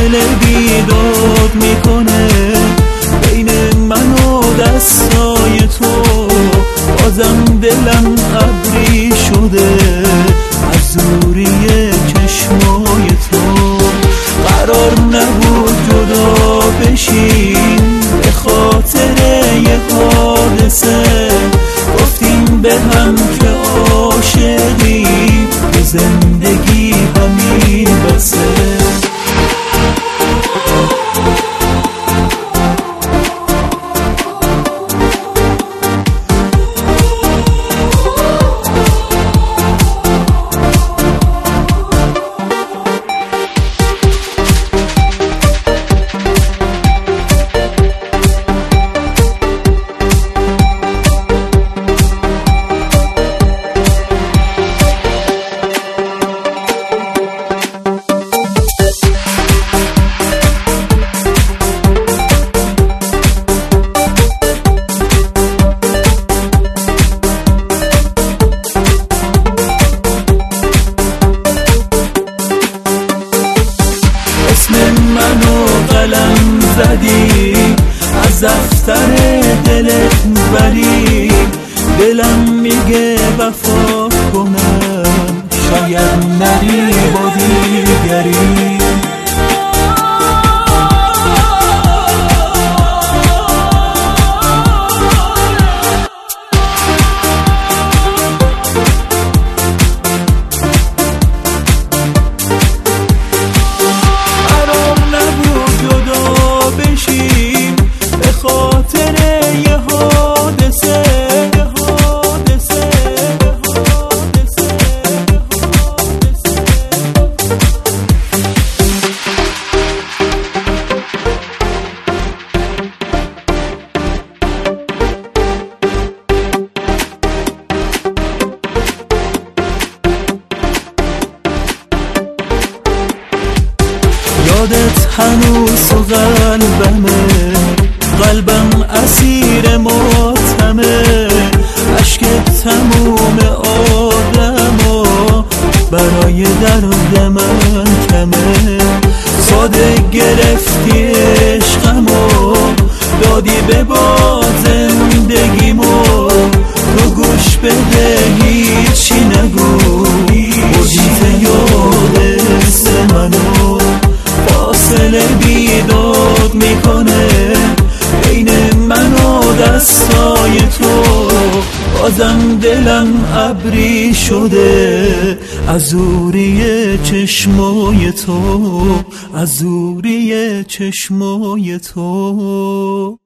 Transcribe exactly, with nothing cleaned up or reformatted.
فاصله بیداد میکنه بین من و دستای تو. بازم دلم ابری شده از دوری چشمای تو. قرار نبود جدا بشیم به خاطر یه حادثه. گفتیم به هم که عاشقیم به زندگی همین بسه. منو قلم زدی از دفتر دلت بری. دلم میگه وفا کنم شاید نری با دیگری. یادت هنوز تو قلبمه، قلبم اسیر ماتمه. عشقت تموم آدمو برای درد من کمه. ساده گرفتی عشقمو دادی به با زندگیمو. تو گوش بده هیچی نگو بودیت یاد حس منو. فاصله بیداد میکنه بین من و دستای تو. بازم دلم ابری شده از دوری چشمای تو، از دوری چشمای تو.